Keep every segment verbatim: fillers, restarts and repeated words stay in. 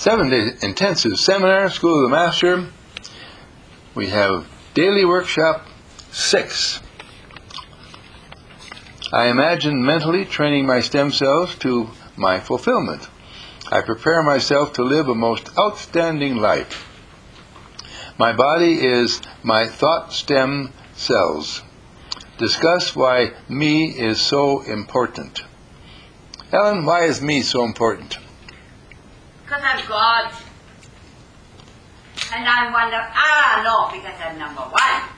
seven-day intensive seminar, School of the Master. We have daily workshop six. I imagine mentally training my stem cells to my fulfillment. I prepare myself to live a most outstanding life. My body is my thought stem cells. Discuss why me is so important. Ellen, why is me so important? Because I'm God. And I'm one of, ah, no, because I'm number one.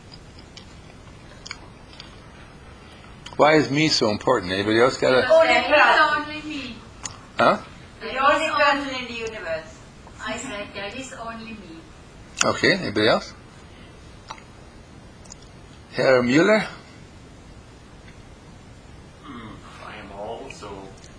Why is me so important? Anybody else got a... Only There is person. only me. Huh? The only person in the universe. I said there is only me. Okay, anybody else? Herr Müller? Mm, I am all, so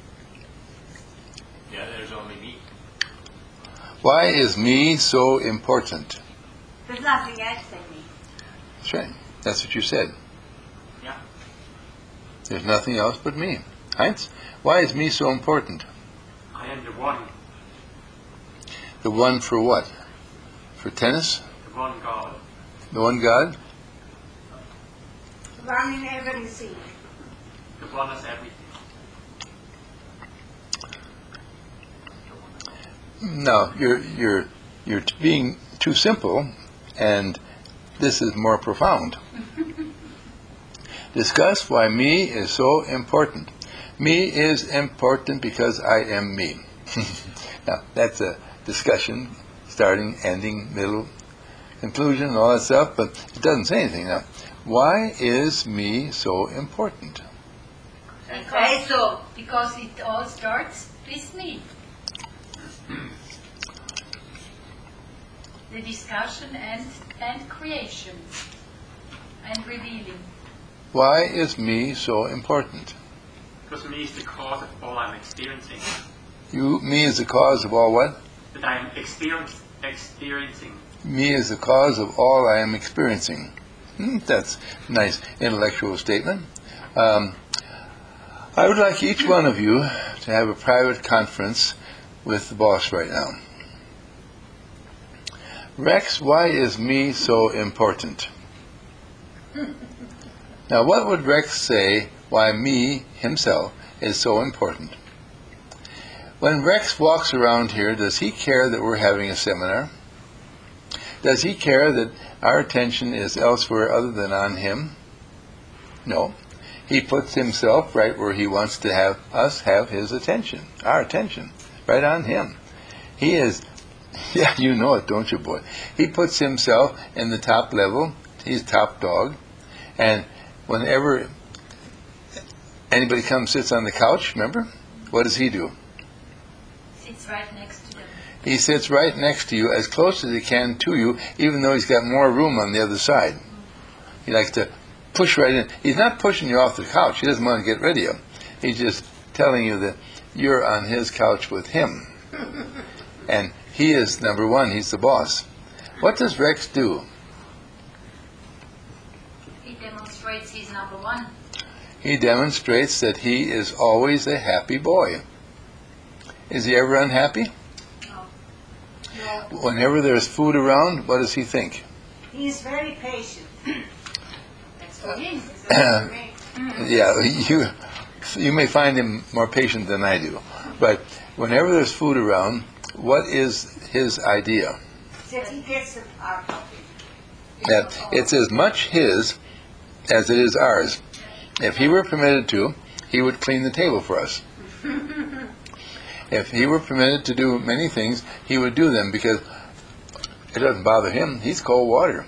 yeah, there's only me. Why is me so important? There's nothing else than me. That's right. That's what you said. Yeah. There's nothing else but me. Heinz, why is me so important? I am the one, The one for what? For tennis? the one God. The one God? One in everything. The one is everything. No, you're you're you're t- being too simple, and this is more profound. Discuss why me is so important. Me is important because I am me. Now, that's a discussion, starting, ending, middle, conclusion, and all that stuff, but it doesn't say anything. Now, why is me so important? Say so. Because it all starts with me. The discussion and, and creation and revealing. Why is me so important? Because me is the cause of all I'm experiencing. You, me is the cause of all what? That I'm experience, experiencing. Me is the cause of all I am experiencing. Hmm, that's a nice intellectual statement. Um, I would like each one of you to have a private conference with the boss right now. Rex, why is me so important? Now, what would Rex say why me, himself, is so important? When Rex walks around here, does he care that we're having a seminar? Does he care that our attention is elsewhere other than on him? No. He puts himself right where he wants to have us have his attention, our attention, right on him. He is, yeah, you know it, don't you, boy? He puts himself in the top level. He's top dog. And whenever anybody comes sits on the couch, remember, what does he do? Sits right next to them. He sits right next to you, as close as he can to you, even though he's got more room on the other side. He likes to push right in. He's not pushing you off the couch. He doesn't want to get rid of you. He's just telling you that you're on his couch with him. And he is number one. He's the boss. What does Rex do? He demonstrates he's number one. He demonstrates that he is always a happy boy. Is he ever unhappy? No. No. Whenever there's food around, what does he think? He is very patient. That's for him. Yeah, you you may find him more patient than I do. But whenever there's food around, what is his idea? That he gets it out of it. That it's as much his as it is ours. If he were permitted to, he would clean the table for us. If he were permitted to do many things, he would do them because it doesn't bother him. He's cold water.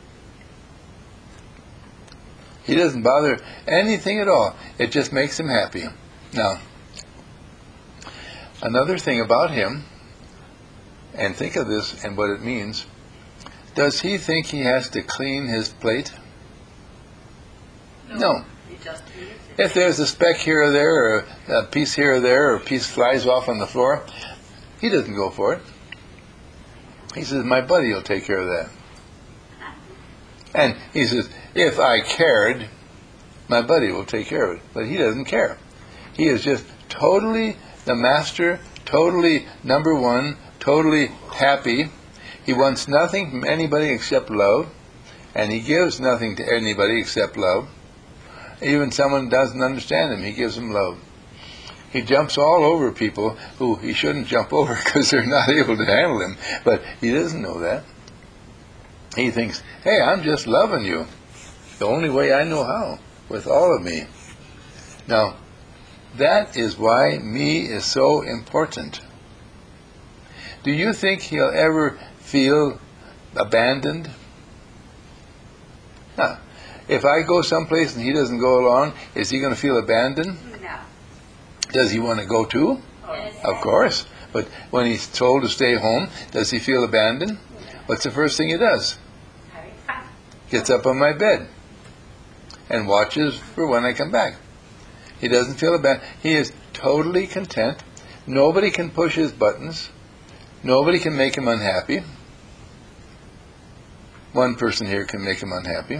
He doesn't bother anything at all. It just makes him happy. Now, another thing about him, and think of this and what it means, does he think he has to clean his plate? No. He just eats it. If there's a speck here or there, or a piece here or there, or a piece flies off on the floor, he doesn't go for it. He says, my buddy will take care of that. And he says, if I cared, my buddy will take care of it. But he doesn't care. He is just totally the master, totally number one, totally happy. He wants nothing from anybody except love, and he gives nothing to anybody except love. Even someone doesn't understand him, he gives them love. He jumps all over people who he shouldn't jump over because they're not able to handle him, but he doesn't know that. He thinks, hey, I'm just loving you the only way I know how, with all of me. Now, that is why me is so important. Do you think he'll ever feel abandoned? No. If I go someplace and he doesn't go along, is he going to feel abandoned? No. Does he want to go too? Yes. Of course. But when he's told to stay home, does he feel abandoned? What's the first thing he does? Having fun. Gets up on my bed and watches for when I come back. He doesn't feel abandoned. He is totally content. Nobody can push his buttons. Nobody can make him unhappy. One person here can make him unhappy.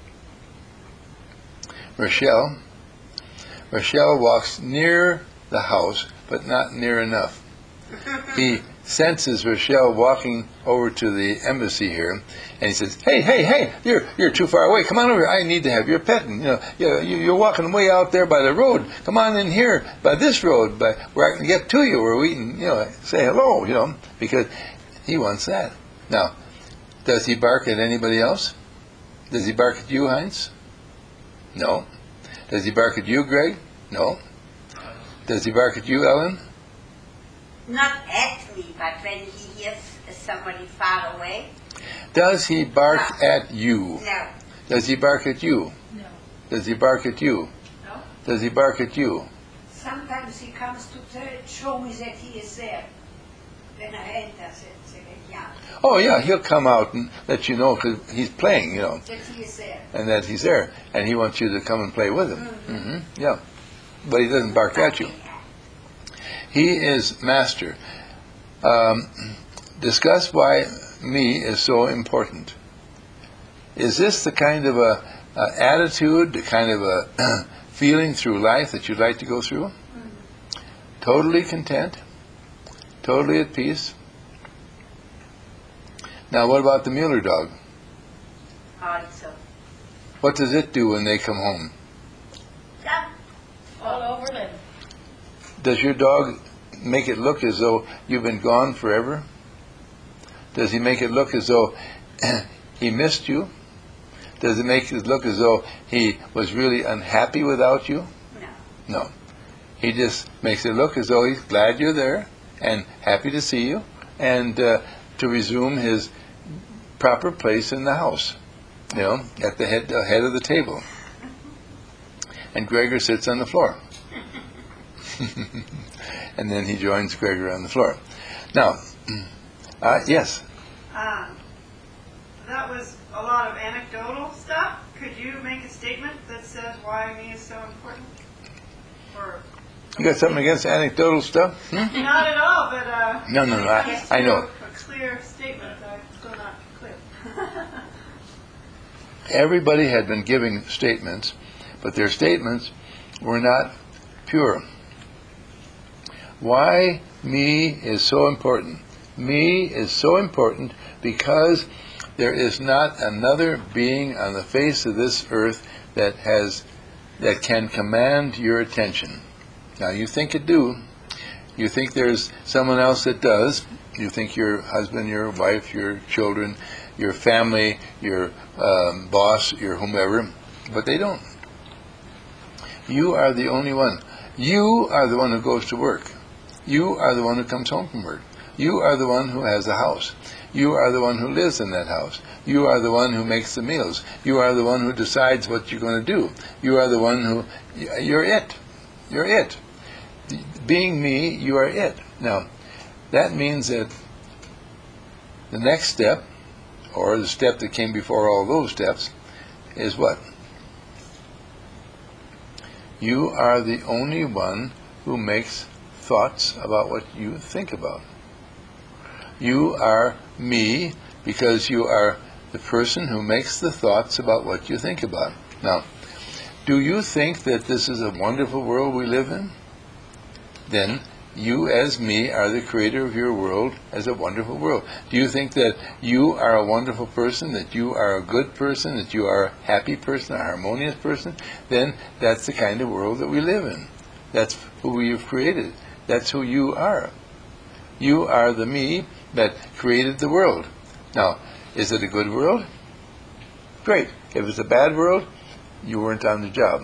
Rochelle. Rochelle walks near the house, but not near enough. He senses Rochelle walking over to the embassy here, and he says, "Hey, hey, hey! You're you're too far away. Come on over here. I need to have your pet. And, you know, you you're walking way out there by the road. Come on in here by this road, by where I can get to you, where we can, you know, say hello. You know, because he wants that. Now, does he bark at anybody else? Does he bark at you, Heinz? No. Does he bark at you, Greg? No. Does he bark at you, Ellen? Not at me, but when he hears somebody far away. Does he bark No. at you? No. Does he bark at you? No. Does he bark at you? No. Does he bark at you? Sometimes he comes to t- show me that he is there. When I enter, said yeah, Oh, yeah, he'll come out and let you know because he's playing, you know, that he is there. and that he's there, and he wants you to come and play with him. Mm-hmm. hmm Yeah, but he doesn't bark at you. He is master. Um, discuss why me is so important. Is this the kind of a, a attitude, the kind of a feeling through life that you'd like to go through? Mm-hmm. Totally content, totally at peace. Now, what about the Mueller dog? Also. What does it do when they come home? Yeah. All over them. Does your dog make it look as though you've been gone forever? Does he make it look as though he missed you? Does it make it look as though he was really unhappy without you? No. No. He just makes it look as though he's glad you're there and happy to see you and uh, to resume his proper place in the house, you know, at the head, uh, head of the table. And Gregor sits on the floor. And then he joins Gregor on the floor. Now, uh, yes? Um, that was a lot of anecdotal stuff. Could you make a statement that says why me is so important? Or You got something against anecdotal stuff? Hmm? not at all, but uh, No, no, no, when it I- comes I to know. A clear statement, I'm still not clear. Everybody had been giving statements, but their statements were not pure. Why me is so important? Me is so important because there is not another being on the face of this earth that has that can command your attention. Now you think it do. You think there's someone else that does. You think your husband, your wife, your children, your family, your um, boss, your whomever, but they don't. You are the only one. You are the one who goes to work. You are the one who comes home from work. You are the one who has a house. You are the one who lives in that house. You are the one who makes the meals. You are the one who decides what you're going to do. You are the one who, you're it. You're it. Being me, you are it. Now, that means that the next step, or the step that came before all those steps, is what? You are the only one who makes thoughts about what you think about. You are me because you are the person who makes the thoughts about what you think about. Now, do you think that this is a wonderful world we live in? Then you as me are the creator of your world as a wonderful world. Do you think that you are a wonderful person, that you are a good person, that you are a happy person, a harmonious person? Then that's the kind of world that we live in. That's who we have created. That's who you are. You are the me that created the world. Now, is it a good world? Great. If it's a bad world, you weren't on the job.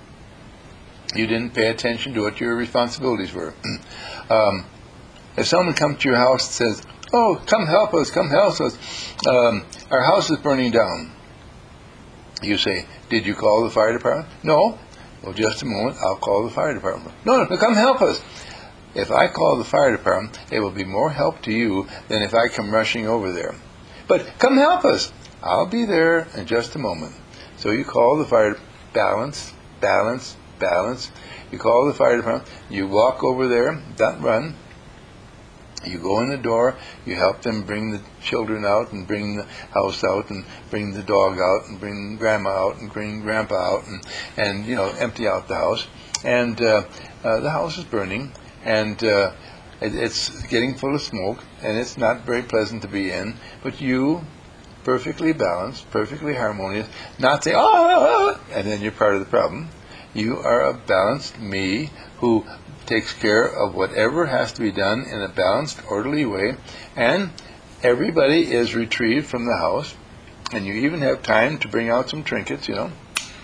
You didn't pay attention to what your responsibilities were. um, if someone comes to your house and says, "Oh, come help us, come help us, um, our house is burning down," you say, "Did you call the fire department?" "No." "Well, just a moment, I'll call the fire department." No, no, come help us." If I call the fire department, it will be more help to you than if I come rushing over there. "But come help us." "I'll be there in just a moment." So you call the fire, balance, balance, balance. You call the fire department, you walk over there, don't run. You go in the door, you help them bring the children out and bring the house out and bring the dog out and bring grandma out and bring grandpa out and, and you know, empty out the house. And uh, uh, the house is burning and uh, it, it's getting full of smoke and it's not very pleasant to be in, but you, perfectly balanced, perfectly harmonious, not say, "Ah," and then you're part of the problem. You are a balanced me who takes care of whatever has to be done in a balanced, orderly way, and everybody is retrieved from the house, and you even have time to bring out some trinkets, you know.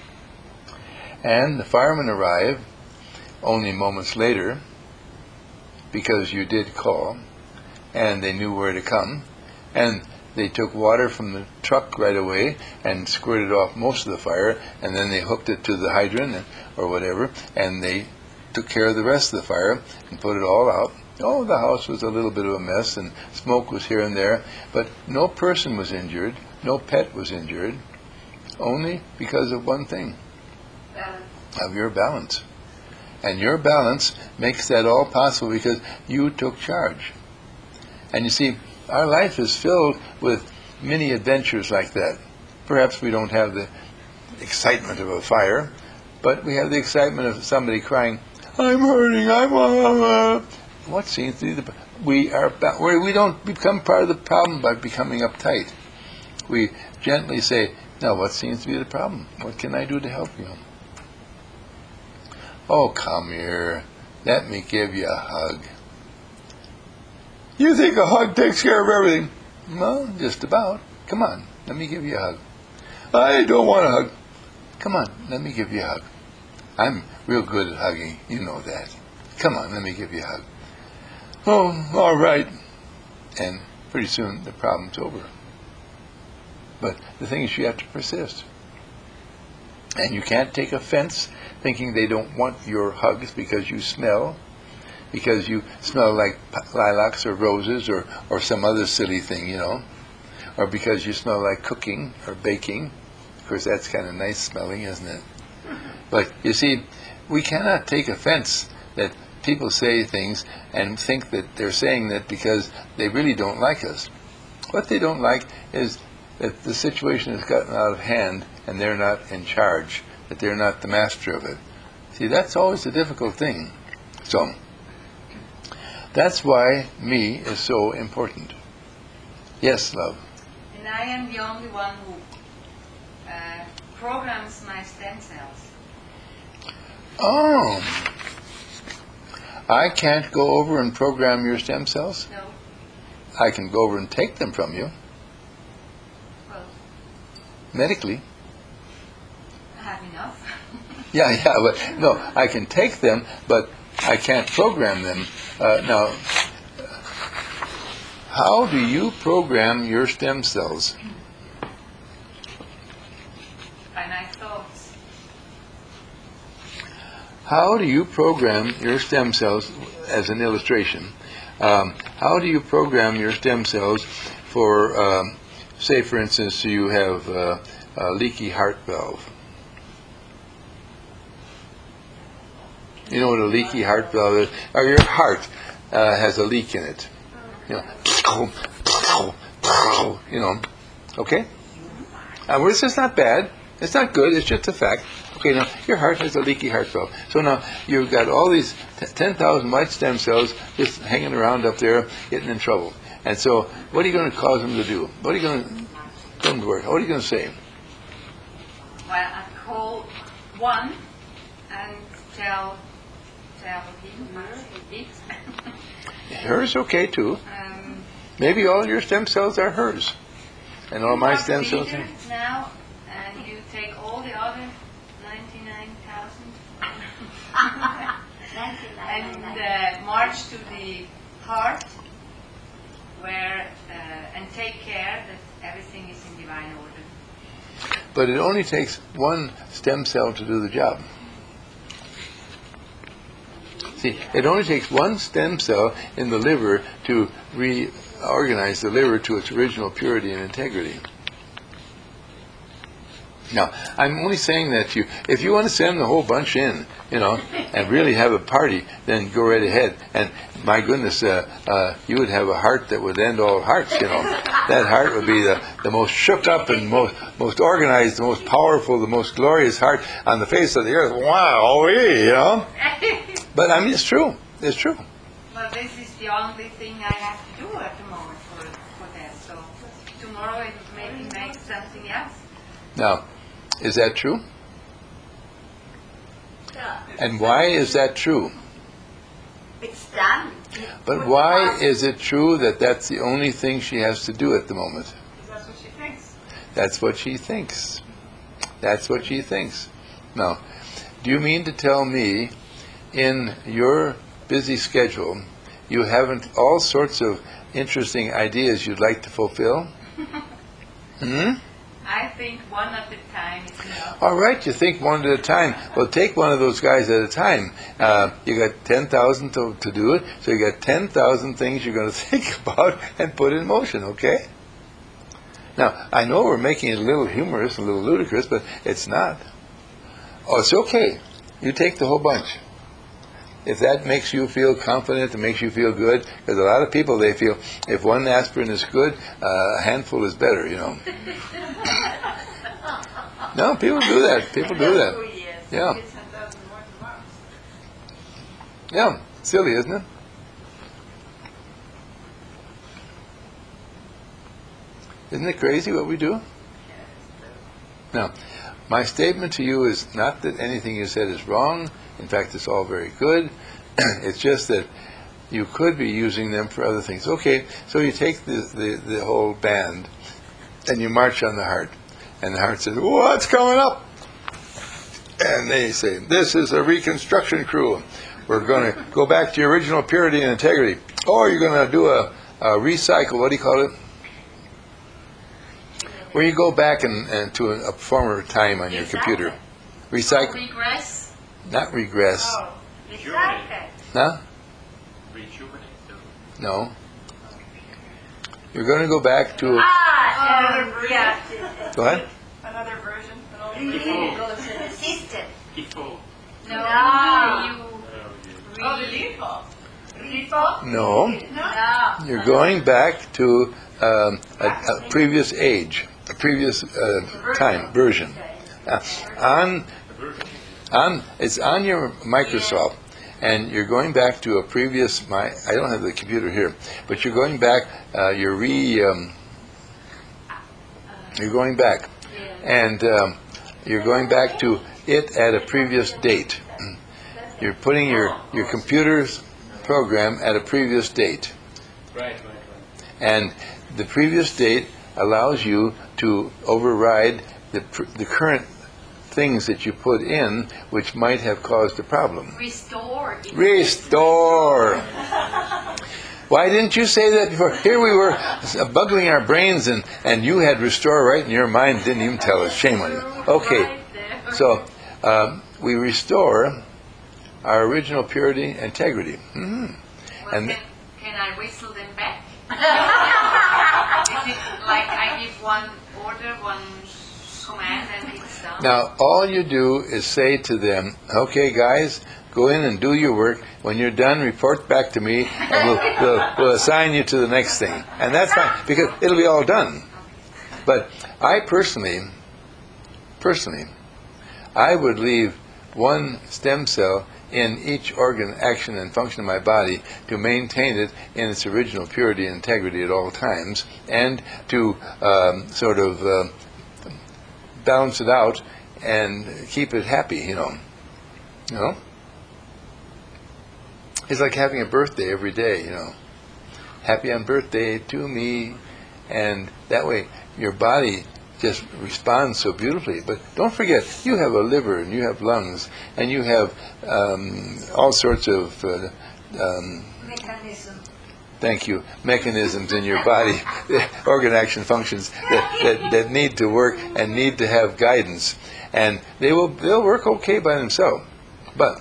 And the firemen arrive only moments later, because you did call, and they knew where to come, and they took water from the truck right away and squirted off most of the fire, and then they hooked it to the hydrant or whatever, and they took care of the rest of the fire and put it all out. Oh, the house was a little bit of a mess, and smoke was here and there, but no person was injured, no pet was injured, only because of one thing, Balance. of your balance. And your balance makes that all possible because you took charge. And you see, our life is filled with many adventures like that. Perhaps we don't have the excitement of a fire, but we have the excitement of somebody crying, "I'm hurting, I'm uh, what seems to be the we are we don't become part of the problem by becoming uptight. We gently say, "Now, what seems to be the problem? What can I do to help you?" "Oh, come here. Let me give you a hug." "You think a hug takes care of everything?" "Well, just about. Come on, let me give you a hug." "I don't want a hug." "Come on, let me give you a hug. I'm real good at hugging, you know that. Come on, let me give you a hug." "Oh, all right." And pretty soon the problem's over. But the thing is, you have to persist. And you can't take offense thinking they don't want your hugs because you smell, because you smell like lilacs or roses or, or some other silly thing, you know, or because you smell like cooking or baking. Of course, that's kind of nice smelling, isn't it? But you see, we cannot take offense that people say things and think that they're saying that because they really don't like us. What they don't like is that the situation has gotten out of hand and they're not in charge, that they're not the master of it. See, that's always a difficult thing. So, that's why me is so important. Yes, love. And I am the only one who uh, programs my stem cells. Oh. I can't go over and program your stem cells? No. I can go over and take them from you. Well, medically. I have enough. Yeah, yeah, but no, I can take them, but I can't program them. Uh, now, how do you program your stem cells? By my thoughts. How do you program your stem cells, as an illustration? Um, how do you program your stem cells for, um, say, for instance, you have uh, a leaky heart valve? You know what a leaky heart valve is? Or your heart uh, has a leak in it. You know, you know, okay? Uh, well, this is not bad. It's not good. It's just a fact. Okay, now your heart has a leaky heart valve. So now you've got all these ten thousand white stem cells just hanging around up there, getting in trouble. And so, what are you going to cause them to do? What are you going to don't worry. What are you going to say? Well, I call one and tell tell him it. Hers okay too. um, Maybe all your stem cells are hers, and all my you stem have cells reader are. now, and you take all the other ninety-nine thousand and uh, march to the heart, where uh, and take care that everything is in divine order. But it only takes one stem cell to do the job. See, it only takes one stem cell in the liver to reorganize the liver to its original purity and integrity. Now, I'm only saying that to you. If you want to send the whole bunch in, you know, and really have a party, then go right ahead. And my goodness, uh, uh, you would have a heart that would end all hearts, you know. That heart would be the, the most shook up and most most organized, the most powerful, the most glorious heart on the face of the earth. Wow, you know. But I mean, it's true. It's true. Well, this is the only thing I have to do at the moment for, for that. So tomorrow it maybe makes something else. Now, is that true? And why is that true? It's done. But why is it true that that's the only thing she has to do at the moment? Because that's what she thinks. That's what she thinks. That's what she thinks. Now, do you mean to tell me, in your busy schedule, you haven't all sorts of interesting ideas you'd like to fulfill? Hmm? I think one at a time is enough. All right, you think one at a time. Well, take one of those guys at a time. Uh, you got ten thousand to, to do it, so you got ten thousand things you're going to think about and put in motion, okay? Now, I know we're making it a little humorous, a little ludicrous, but it's not. Oh, it's okay. You take the whole bunch. If that makes you feel confident and makes you feel good, because a lot of people, they feel if one aspirin is good, uh, a handful is better, you know. No, people do that. People do that. Yeah. Get ten thousand more tomorrow. Yeah. Silly, isn't it? Isn't it crazy what we do? Now, my statement to you is not that anything you said is wrong. In fact, it's all very good. It's just that you could be using them for other things. Okay, so you take the, the, the whole band and you march on the heart. And the heart says, what's coming up? And they say, this is a reconstruction crew. We're going to go back to your original purity and integrity. Or you're going to do a, a recycle, what do you call it? Where you go back and, and to a, a former time on your computer. Recycle. Regress? Not regress. Oh, Recycle. Huh? Rejuvenate. No. You're going to go back to... Ah, Another um, version. yeah. Go ahead. another version. An old You version. need to go to the system. Default. No. No. You Oh, the re- default. The default? No. No. No. You're going back to um, a, a previous age, a previous uh, time, version. Uh, on, on, it's on your Microsoft, and you're going back to a previous. My, I don't have the computer here, but you're going back. Uh, you're re. Um, you're going back, and um, you're going back to it at a previous date. You're putting your your computer's program at a previous date. Right, right, right. And the previous date allows you to override the pr- the current things that you put in, which might have caused a problem. restore. Restore. Why didn't you say that before? Here we were buggling our brains, and, and you had restore right in your mind, didn't even tell us. Shame on you. Okay, Right there. so um, we restore our original purity and integrity. Mm-hmm. Well, and- can, can I whistle them back? Is it like I give one order, one command, and it's done? Now, all you do is say to them, okay, guys, go in and do your work. When you're done, report back to me, and we'll, we'll, we'll assign you to the next thing. And that's fine, because it'll be all done. But I personally, personally, I would leave one stem cell in each organ, action, and function of my body to maintain it in its original purity and integrity at all times, and to um, sort of uh, balance it out and keep it happy, you know. You know? It's like having a birthday every day, you know. Happy on birthday to me. And that way your body just responds so beautifully. But don't forget, you have a liver and you have lungs and you have um, all sorts of uh, um, Mechanism. thank you, mechanisms in your body, organ action functions that, that, that need to work and need to have guidance. And they will they'll work okay by themselves. But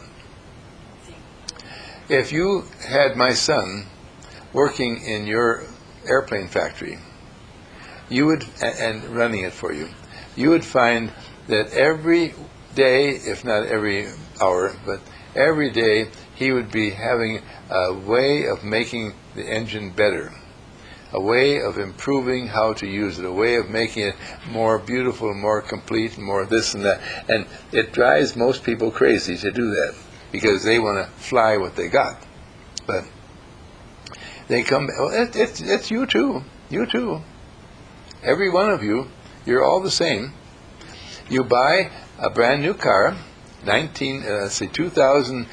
if you had my son working in your airplane factory, you would and running it for you, you would find that every day, if not every hour, but every day, he would be having a way of making the engine better, a way of improving how to use it, a way of making it more beautiful, more complete, more this and that. And it drives most people crazy to do that because they want to fly what they got. But they come, well, it, it, it's you too, you too. Every one of you, you're all the same. You buy a brand new car, nineteen, uh, say two thousand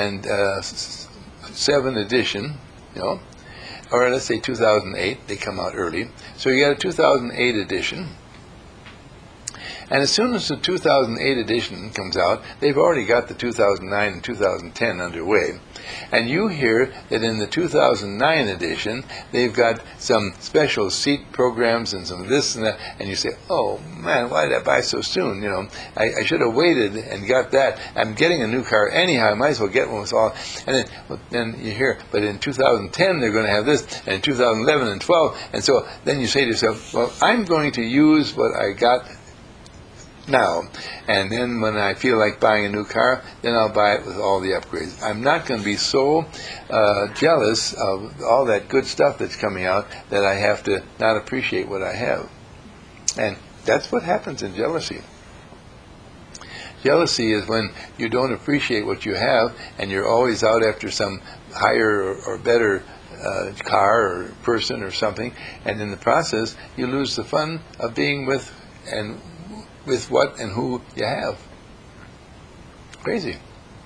seven edition, you know, or let's say two thousand eight. They come out early, so you got a two thousand eight edition. And as soon as the two thousand eight edition comes out, they've already got the two thousand nine and two thousand ten underway. And you hear that in the two thousand nine edition, they've got some special seat programs and some this and that, and you say, oh man, why did I buy so soon? You know, I, I should have waited and got that. I'm getting a new car anyhow, I might as well get one with all. And then, well, then you hear, but in two thousand ten, they're going to have this, and in two thousand eleven and twelve, and so then you say to yourself, well, I'm going to use what I got now, and then when I feel like buying a new car, then I'll buy it with all the upgrades. I'm not going to be so uh, jealous of all that good stuff that's coming out that I have to not appreciate what I have. And that's what happens in jealousy. Jealousy is when you don't appreciate what you have and you're always out after some higher or, or better uh, car or person or something, and in the process you lose the fun of being with and with what and who you have. Crazy.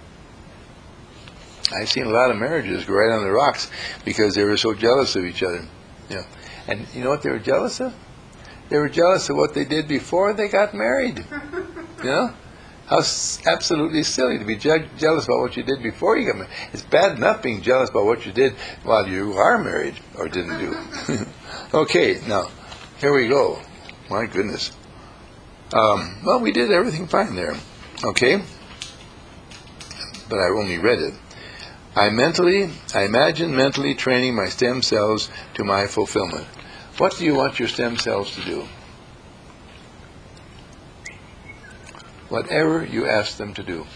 I've seen a lot of marriages go right on the rocks because they were so jealous of each other. You know. And you know what they were jealous of? They were jealous of what they did before they got married. You know? How s- absolutely silly to be je- jealous about what you did before you got married. It's bad enough being jealous about what you did while you are married or didn't do. Okay, now, here we go. My goodness. Um, well, we did everything fine there, okay? But I only read it. I mentally, I imagine mentally training my stem cells to my fulfillment. What do you want your stem cells to do? Whatever you ask them to do.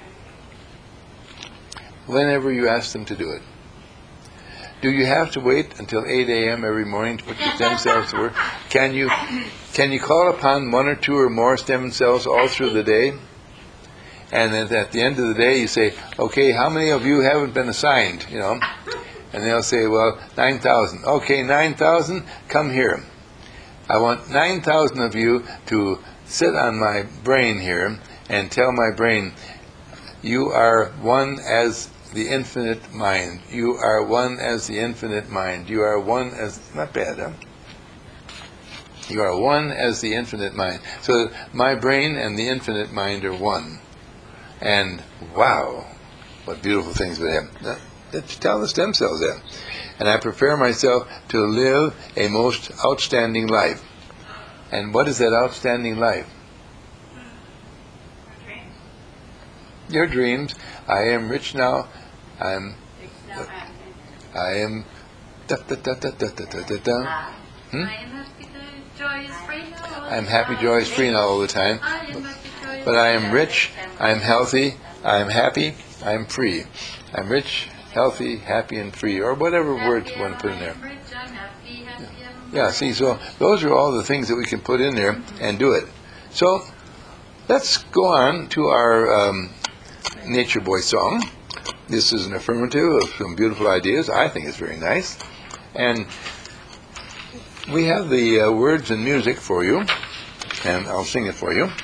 Whenever you ask them to do it. Do you have to wait until eight a.m. every morning to put your stem cells to work? Can you can you call upon one or two or more stem cells all through the day? And then at the end of the day you say, okay, how many of you haven't been assigned? You know, and they'll say, well, nine thousand. Okay, nine thousand, come here. I want nine thousand of you to sit on my brain here and tell my brain, you are one as the infinite mind. You are one as the infinite mind. You are one as, not bad, huh? You are one as the infinite mind. So my brain and the infinite mind are one. And wow, what beautiful things would happen. That, that, tell the stem cells that. And I prepare myself to live a most outstanding life. And what is that outstanding life? Your dreams. I am rich now. I'm. I am. Da, da, da, da, da, da, da, da. Hmm? I am happy, joyous, free now. I'm happy, joyous, free now all the time. I am happy, joyous, But I am rich. I am healthy. I am happy. I am free. I'm rich, healthy, happy, and free, or whatever words you want to put in there. I'm rich, I'm happy, happy, I'm Yeah. See, so those are all the things that we can put in there and do it. So let's go on to our um, Nature Boy song. This is an affirmative of some beautiful ideas. I think it's very nice. And we have the uh, words and music for you, and I'll sing it for you.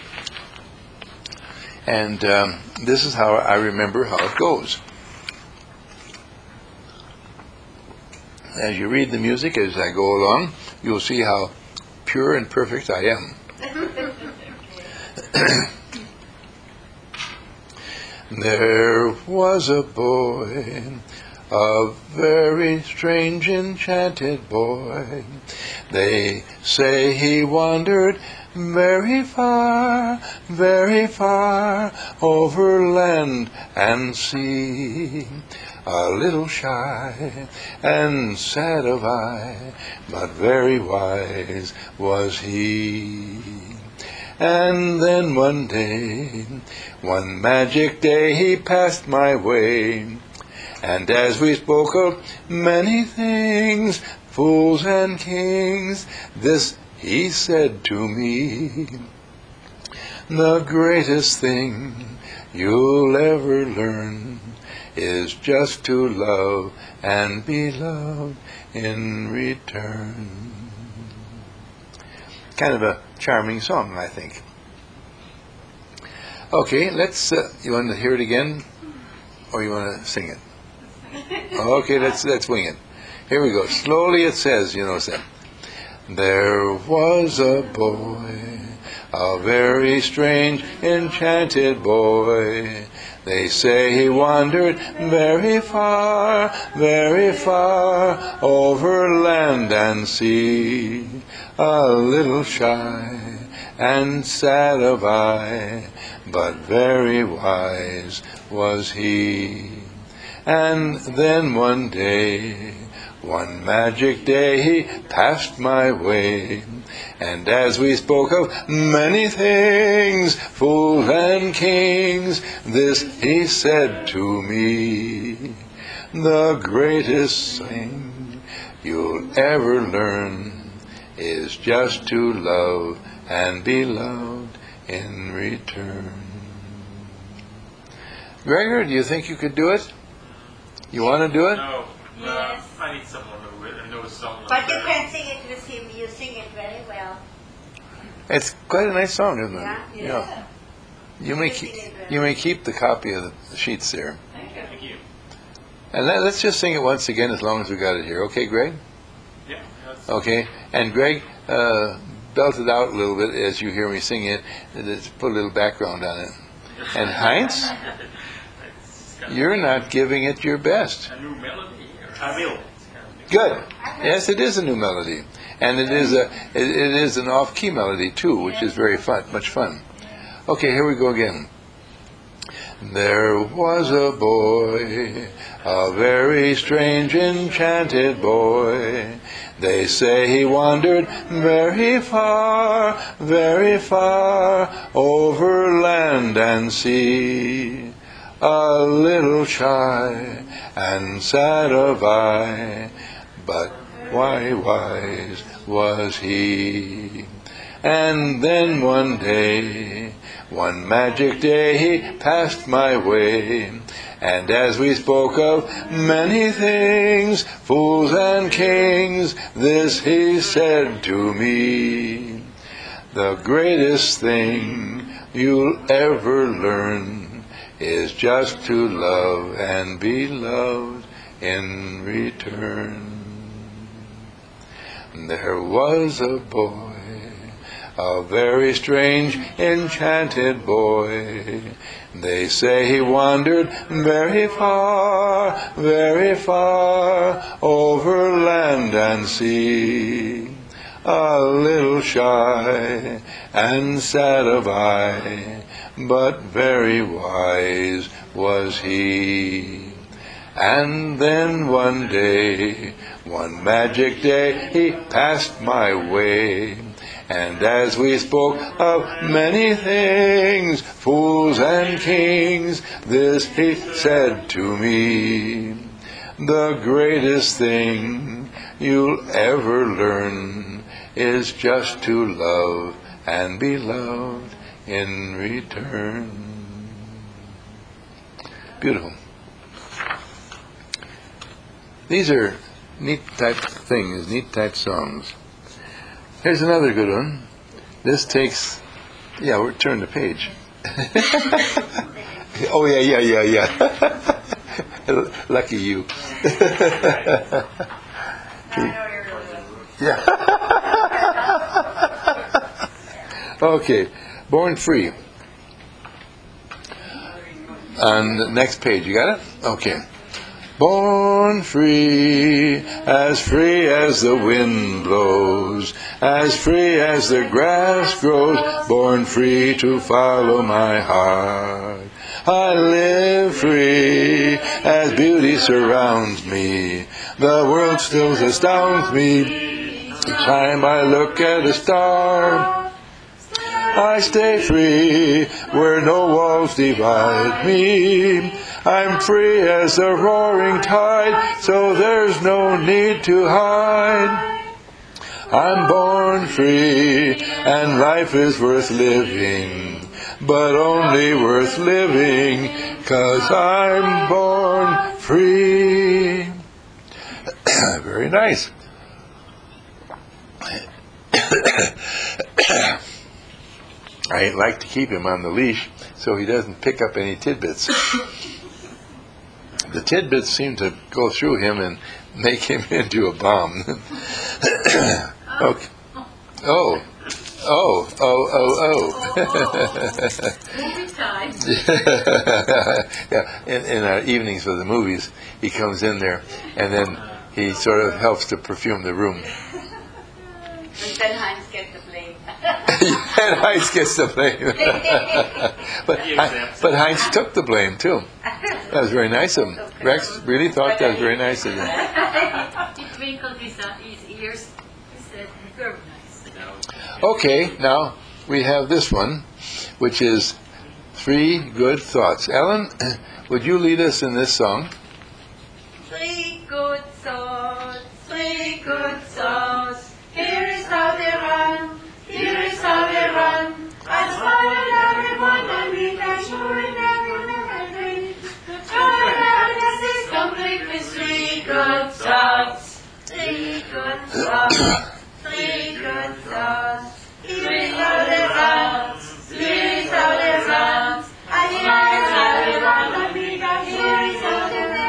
And um, this is how I remember how it goes. As you read the music as I go along, you'll see how pure and perfect I am. There was a boy, a very strange, enchanted boy. They say he wandered very far, very far, over land and sea. A little shy and sad of eye, but very wise was he. And then one day, one magic day, he passed my way. And as we spoke of many things, fools and kings, this he said to me: the greatest thing you'll ever learn is just to love and be loved in return. Kind of a charming song, I think. Okay, let's, uh, you want to hear it again? Or you want to sing it? Okay, let's, let's wing it. Here we go. Slowly it says, you know, said, there was a boy, a very strange, enchanted boy. They say he wandered very far, very far, over land and sea. A little shy and sad of eye, but very wise was he. And then one day, one magic day, he passed my way. And as we spoke of many things, fools and kings, this he said to me: the greatest thing you'll ever learn is just to love and be loved in return. Gregor, do you think you could do it? You want to do it? No. Yes. Uh, I need someone who will- who knows song. But you can sing it with him. You sing it very well. It's quite a nice song, isn't it? Yeah? Yeah. You may You keep, sing it very you may keep the copy of the sheets there. Thank you. Thank you. And let, let's just sing it once again as long as we got it here. Okay, Greg? Yeah. That's, Okay. And Greg, uh, belt it out a little bit as you hear me sing it. And let's put a little background on it. And Heinz, it's kind of you're not giving it your best. a new melody. Or I will. Good. Yes, it is a new melody. And it is a it, it is an off-key melody too, which is very fun, much fun. Okay, here we go again. There was a boy, a very strange, enchanted boy. They say he wandered very far, very far, over land and sea. A little shy and sad of eye, but why wise was he. And then one day, one magic day, he passed my way. And as we spoke of many things, fools and kings, this he said to me: the greatest thing you'll ever learn is just to love and be loved in return. There was a boy, a very strange, enchanted boy. They say he wandered very far, very far, over land and sea. A little shy and sad of eye, but very wise was he. And then one day, one magic day, he passed my way. And as we spoke of many things, fools and kings, this he said to me: the greatest thing you'll ever learn is just to love and be loved in return. Beautiful. These are neat type things, neat type songs. Here's another good one. This takes, yeah, we're turn the page. Oh yeah, yeah, yeah, yeah. Lucky you. Yeah. Okay, Born Free. On the next page, you got it? Okay. Born free, as free as the wind blows, as free as the grass grows, born free to follow my heart. I live free, as beauty surrounds me, the world still astounds me. Each time I look at a star, I stay free, where no walls divide me. I'm free as the roaring tide, so there's no need to hide. I'm born free, and life is worth living, but only worth living, 'cause I'm born free. Very nice. I like to keep him on the leash so he doesn't pick up any tidbits. The tidbits seem to go through him and make him into a bomb. Okay. Oh, oh, oh, oh, oh. Movie time. Yeah, in, in our evenings with the movies, he comes in there and then he sort of helps to perfume the room. And then Heinz gets the blame. And Heinz gets the blame. but, Hi- but Heinz took the blame too. That was very nice of him. Rex really thought that was very nice of him. He twinkled his, uh, his ears. He said, "You're nice." Okay, now we have this one, which is Three Good Thoughts. Ellen, would you lead us in this song? Three good thoughts, three good thoughts. Here is how they run, here is how they run. I smile at everyone I meet, I sure in everyone I dream. Joy and happiness is complete with three good thoughts. Three good thoughts, three good thoughts. Here is how they run, here is how they run. I smile at everyone I meet, I sure is how they run.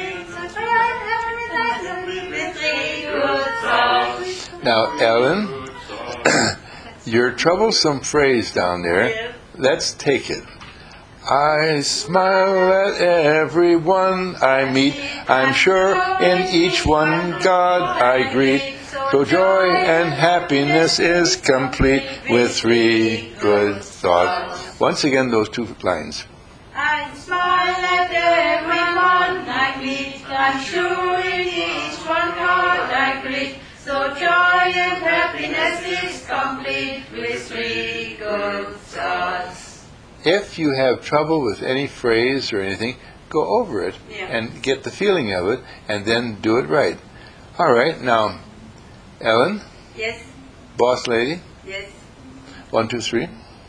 Now, Ellen, your troublesome phrase down there, let's take it. I smile at everyone I meet. I'm sure in each one God I greet. So joy and happiness is complete with three good thoughts. Once again, those two lines. I smile at everyone I meet. I'm sure in each one God I greet. So joy and happiness is complete with three good thoughts. If you have trouble with any phrase or anything, go over it Yeah. and get the feeling of it, and then do it right. All right, now, Ellen, Yes, boss lady, yes. one, two, three.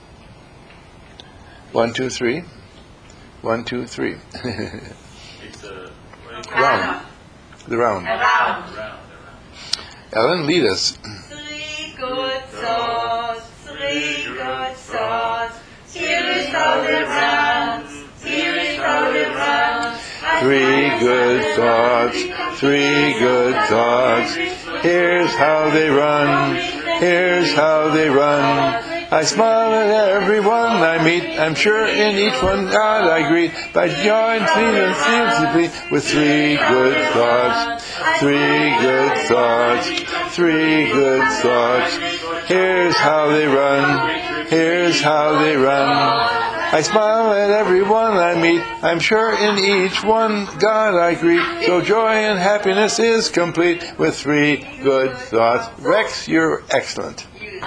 One, two, three. One, two, three. It's a what do you call Round. The round. Around. it? Round, around. Ellen, lead us. Three good thoughts, three good thoughts. Here is how they run, here is how they run. Three good thoughts, three good thoughts. Here's how they run, here's how they run. I smile at everyone I meet. I'm sure in each one God I greet. By joy and freedom simply with three good thoughts, three good thoughts, three good thoughts. Here's how they run, here's how they run. I smile at everyone I meet. I'm sure in each one God I greet. So joy and happiness is complete with three good thoughts. Rex, you're excellent.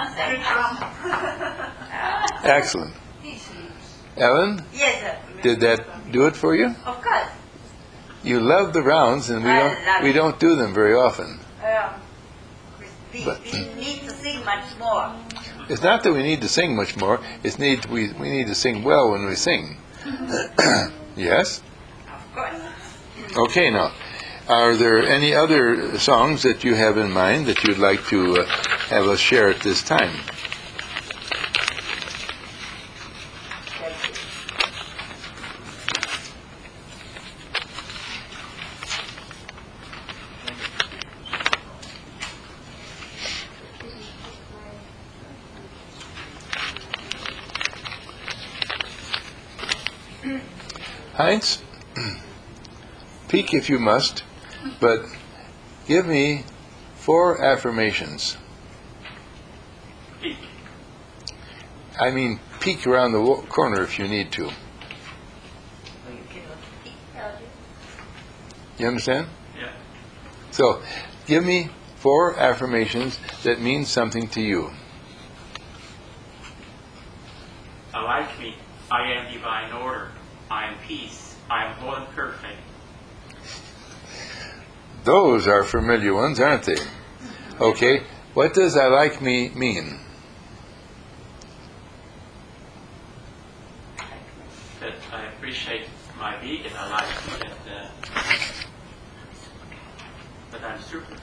Excellent. Ellen, Yes, sir. did that do it for you? Of course. You love the rounds, and we I don't love we it. don't do them very often. Um, we, But- we need to sing much more. It's not that we need to sing much more. It's need we we need to sing well when we sing. Yes? Of course. Okay, now, are there any other songs that you have in mind that you'd like to uh, have us share at this time? Heinz, peek if you must, but give me four affirmations. Peek. I mean, peek around the wo- corner if you need to. You understand? Yeah. So, give me four affirmations that mean something to you. I like me. I am divine order. I am peace. I am whole and perfect. Those are familiar ones, aren't they? Okay, what does I like me mean? That I appreciate my being and I like that, uh, that I'm super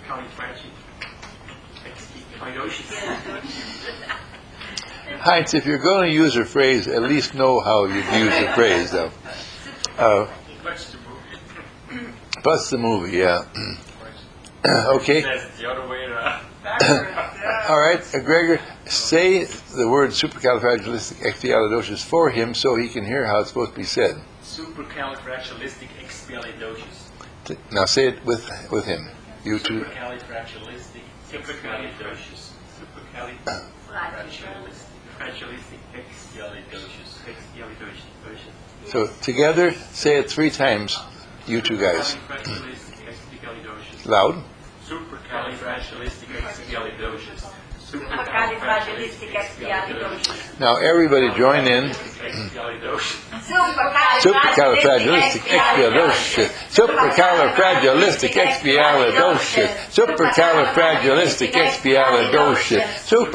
califragilistic. Heinz, if you're going to use a phrase, at least know how you'd use the phrase, though. Uh, What's the movie? Plus the movie, yeah. Okay. It says the other way around. All right, uh, Gregor, say the word supercalifragilisticexpialidocious for him so he can hear how it's supposed to be said. Supercalifragilisticexpialidocious. T- Now say it with with him. You two. Supercalifragilistic. Supercalifragilistic. Supercalifragilistic. Expialidocious. Expialidocious. So together, say it three times. You two guys. Supercalifragilisticexpialidocious. Loud. Supercalifragilisticexpialidocious. Supercalifragilisticexpialidocious. Now everybody join in. Expialidocious. Supercalifragilisticexpialidocious. Supercalifragilisticexpialidocious. Supercalifragilisticexpialidocious.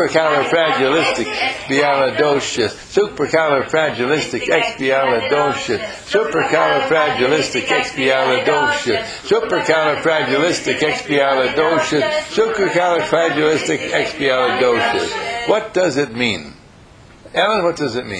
Supercalifragilisticexpialidocious. Supercalifragilisticexpialidocious. Supercalifragilisticexpialidocious. Supercalifragilisticexpialidocious. Supercalifragilisticexpialidocious. What does it mean? Ellen, what does it mean?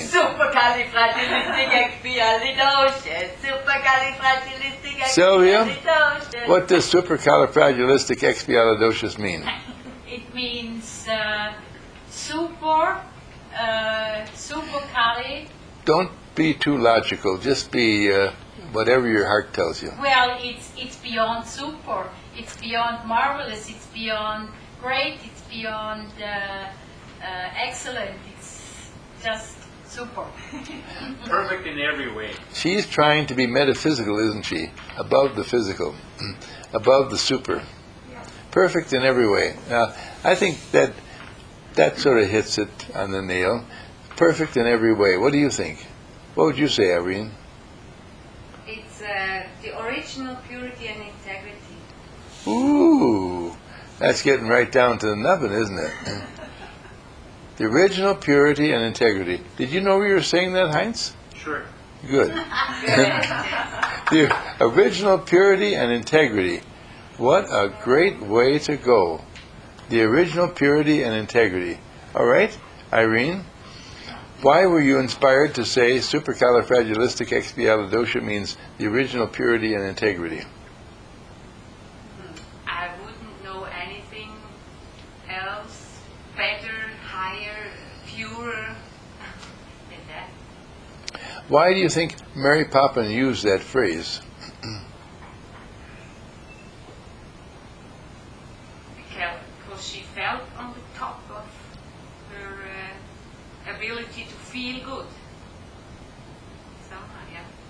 Supercalifragilisticexpialidocious. Supercalifragilisticexpialidocious. Sylvia, what does supercalifragilisticexpialidocious mean? It means uh, super, uh, supercali. Don't be too logical. Just be uh, whatever your heart tells you. Well, it's it's beyond super. It's beyond marvelous. It's beyond great. It's beyond uh, uh, excellent. It's just super. Perfect in every way. She's trying to be metaphysical, isn't she? Above the physical, above the super. Perfect in every way. Now, I think that that sort of hits it on the nail. Perfect in every way. What do you think? What would you say, Irene? It's uh, the original purity and integrity. Ooh, that's getting right down to the nubbin, isn't it? The original purity and integrity. Did you know we were saying that, Heinz? Sure. Good. The original purity and integrity. What a great way to go. The original purity and integrity. All right, Irene? Why were you inspired to say supercalifragilisticexpialidocious means the original purity and integrity? I wouldn't know anything else better, higher, purer than that. Why do you think Mary Poppins used that phrase? Because she felt on the top of her uh, ability to feel good. Somehow,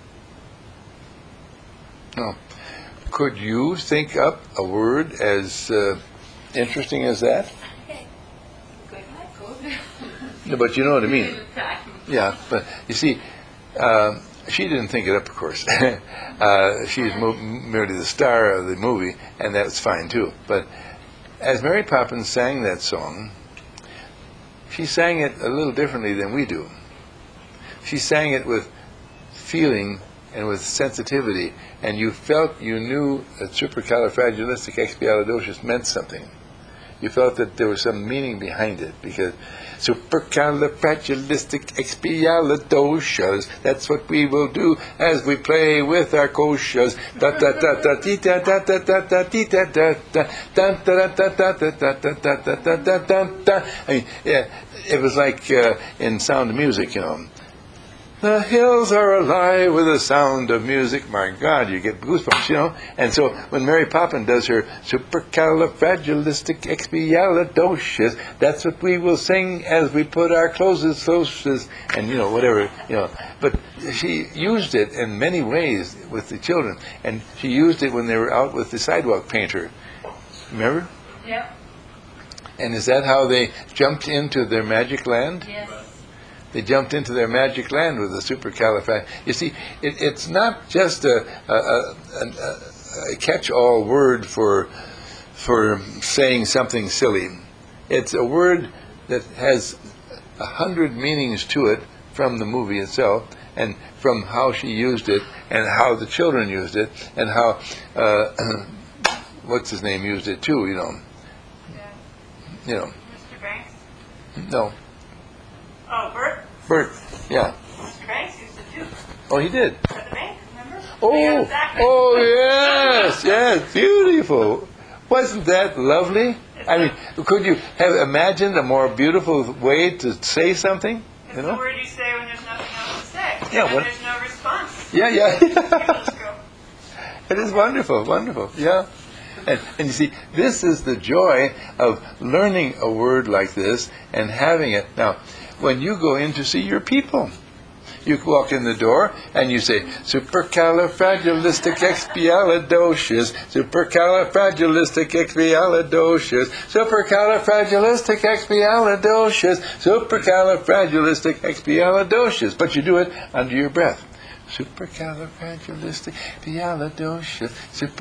yeah. No. Could you think up a word as uh, interesting as that? Good, good. Yeah, but you know what I mean. Little time. Yeah, but you see, um, she didn't think it up, of course. uh, she was mo- merely the star of the movie, and that's fine too. But as Mary Poppins sang that song, she sang it a little differently than we do. She sang it with feeling and with sensitivity, and you felt, you knew that supercalifragilisticexpialidocious meant something. You felt that there was some meaning behind it, because supercalifragilisticexpialidocious, that's what we will do as we play with our koshas. Da da da da dee da da da da da dee da da da da da da da da da da da da da da da. I mean, yeah, it was like uh, in Sound of Music, you know. The hills are alive with the sound of music. My God, you get goosebumps, you know. And so when Mary Poppin does her supercalifragilisticexpialidocious, that's what we will sing as we put our clothes closes, and you know, whatever, you know. But she used it in many ways with the children, and she used it when they were out with the sidewalk painter. Remember? Yeah. And is that how they jumped into their magic land? Yes. They jumped into their magic land with the supercalifrag. You see, it, it's not just a, a, a, a, a catch-all word for for saying something silly. It's a word that has a hundred meanings to it from the movie itself, and from how she used it, and how the children used it, and how uh, what's his name used it too. You know. Yeah. You know. Mister Banks? No. Oh, Bert? Bert. Yeah. Mister Banks used to do Oh, he did. at the bank, remember? Oh, Yeah, exactly. oh yes, yes, beautiful. Wasn't that lovely? I mean, could you have imagined a more beautiful way to say something? It's You the know? word you say when there's nothing else to say. Yeah, and what- there's no response. Yeah, yeah. People just go, It is wonderful, wonderful. Yeah. And, and you see, this is the joy of learning a word like this and having it. Now, when you go in to see your people, you walk in the door and you say, supercalifragilisticexpialidocious, supercalifragilisticexpialidocious, supercalifragilisticexpialidocious, supercalifragilisticexpialidocious. But you do it under your breath. Supercalifragilisticexpialidocious,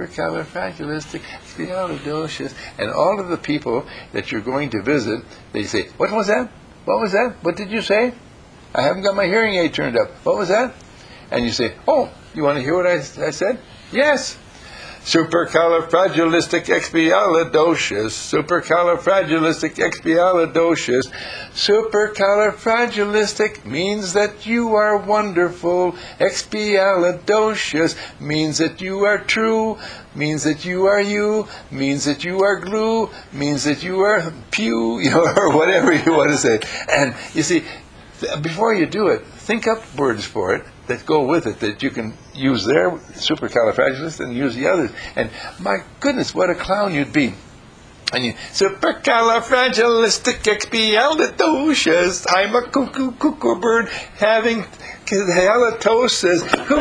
supercalifragilisticexpialidocious. And all of the people that you're going to visit, they say, what was that? What was that? What did you say? I haven't got my hearing aid turned up. What was that? And you say, oh, you want to hear what I, I said? Yes. Supercalifragilisticexpialidocious, supercalifragilisticexpialidocious. Supercalifragilistic means that you are wonderful. Expialidocious means that you are true, means that you are you, means that you are glue, means that you are pew, you know, or whatever you want to say. And you see, th- before you do it, think up words for it that go with it, that you can use their supercalifragilistic and use the others. And my goodness, what a clown you'd be. And you, supercalifragilisticexpialidocious, I'm a cuckoo, cuckoo bird having halitosis,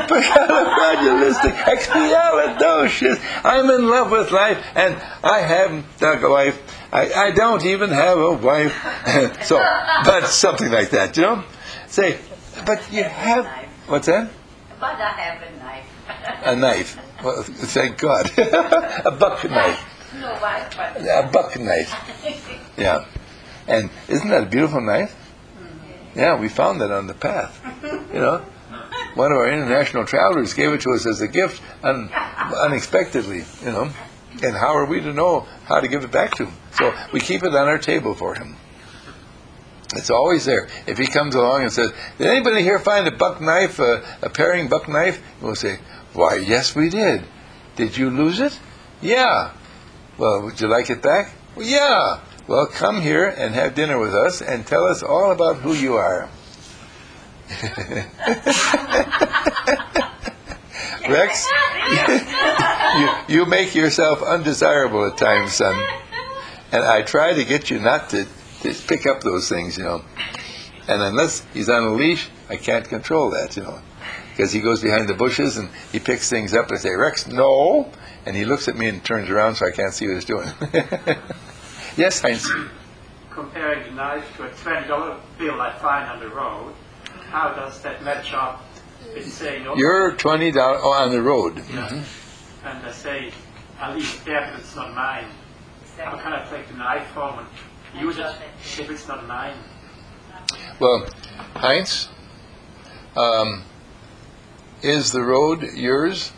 supercalifragilisticexpialidocious, I'm in love with life, and I haven't a wife. I, I don't even have a wife. So, but something like that, you know? Say, but you have... What's that? But I have a knife. A knife. Well, thank God. A buck knife. No wife, but A buck knife. Yeah. And isn't that a beautiful knife? Yeah, we found that on the path. You know? One of our international travelers gave it to us as a gift un- unexpectedly, you know. And how are we to know how to give it back to him? So we keep it on our table for him. It's always there. If he comes along and says, did anybody here find a buck knife, uh, a paring buck knife? We'll say, why, yes, we did. Did you lose it? Yeah. Well, would you like it back? Well, yeah. Well, come here and have dinner with us and tell us all about who you are. Rex, you, you make yourself undesirable at times, son. And I try to get you not to to pick up those things, you know. And unless he's on a leash, I can't control that, you know. Because he goes behind the bushes and he picks things up and I say, Rex, no! And he looks at me and turns around so I can't see what he's doing. Yes, Heinz? Comparing the knife to a twenty dollar bill I find on the road, how does that match up with saying, oh, You're twenty dollars oh, on the road. yeah, Mhm. and I say, I leave it there, but it's not mine. How can I take the knife home and use it if it's not mine? Well, Heinz, um, is the road yours?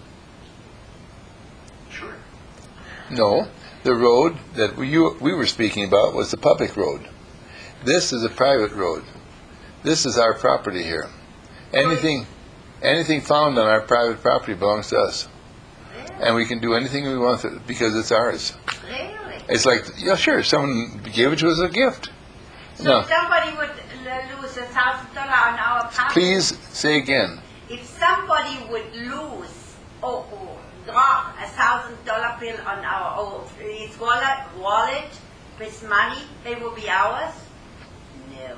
Sure. No. The road that we, you, we were speaking about was the public road. This is a private road. This is our property here. Anything, anything found on our private property belongs to us. And we can do anything we want with it because it's ours. Really? It's like, yeah, sure, someone gave it to us as a gift. So No. if somebody would l- lose a thousand dollar on our property, Please say again. if somebody would lose or, or drop a thousand dollar bill on our or his wallet, wallet with money, they will be ours? No,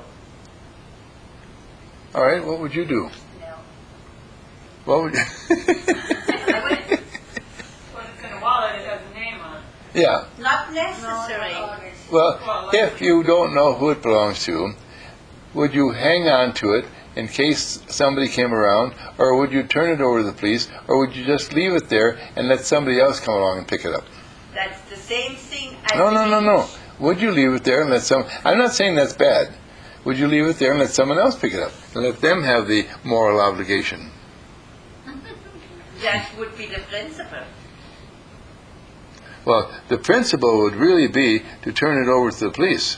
All right, what would you do? no. What would I would Well, it's in a wallet, it has a name on it. Yeah. not necessary. Well, if you don't know who it belongs to, would you hang on to it in case somebody came around, or would you turn it over to the police, or would you just leave it there and let somebody else come along and pick it up? That's the same thing. I No, no, no, believe. no. Would you leave it there and let some... I'm not saying that's bad. Would you leave it there and let someone else pick it up and let them have the moral obligation? That would be the principle. Well, the principle would really be to turn it over to the police.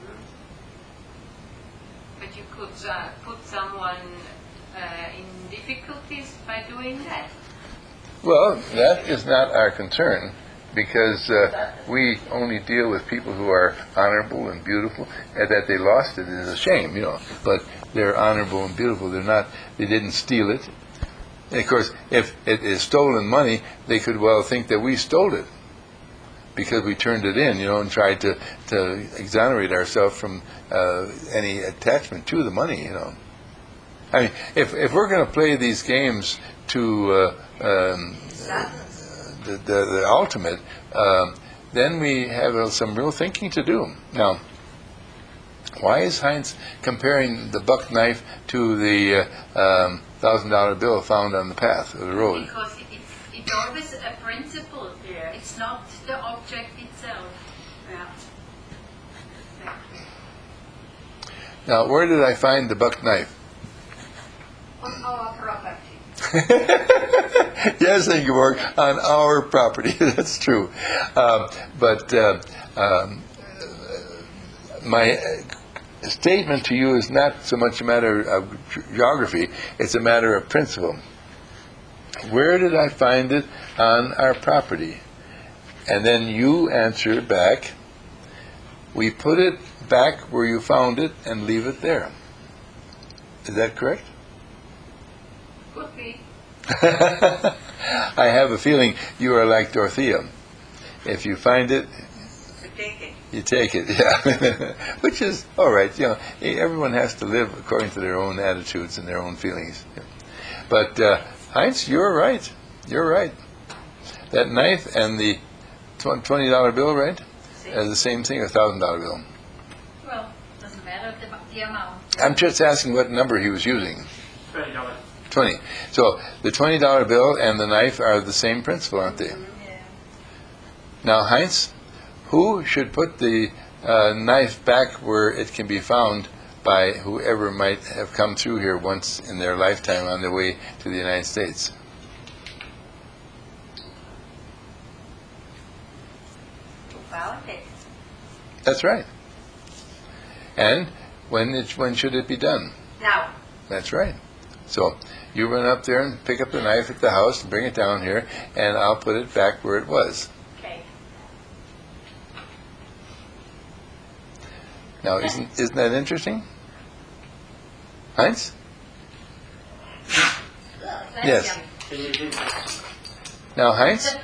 But you could uh, put someone uh, in difficulties by doing that. Well, that is not our concern, because uh, we only deal with people who are honorable and beautiful, and that they lost it is a shame, you know. But they're honorable and beautiful. They're not. They didn't steal it. And of course, if it is stolen money, they could well think that we stole it because we turned it in, you know, and tried to to exonerate ourselves from uh, any attachment to the money, you know. I mean, if if we're going to play these games to uh, um, the, the the ultimate, um, then we have uh, some real thinking to do. Now, why is Heinz comparing the buck knife to the uh, um, thousand dollar bill found on the path of the road? Because it, it's, it's always a principle. Yeah. It's not the object itself. Yeah. Now, where did I find the buck knife? On our property. Yes, Ingeborg, on our property. That's true. Um, but uh, um, my statement to you is not so much a matter of geography, it's a matter of principle. Where did I find it on our property? And then you answer back, we put it back where you found it and leave it there. Is that correct? Could be. I have a feeling you are like Dorothea. If you find it, To take it. you take it, yeah. Which is all right. You know, everyone has to live according to their own attitudes and their own feelings. But uh, Heinz, you're right. You're right. That knife and the twenty dollar bill, right, are the same thing, a thousand dollar bill. Well, doesn't matter the, the amount. I'm just asking what number he was using. Twenty dollars. Twenty. So the twenty dollar bill and the knife are the same principle, aren't they? Yeah. Now, Heinz, who should put the uh, knife back where it can be found by whoever might have come through here once in their lifetime on their way to the United States? Who found it? That's right. And when it, when should it be done? Now. That's right. So you run up there and pick up the knife at the house and bring it down here, and I'll put it back where it was. Okay. Now, isn't isn't that interesting, Heinz? Yes. Now, Heinz,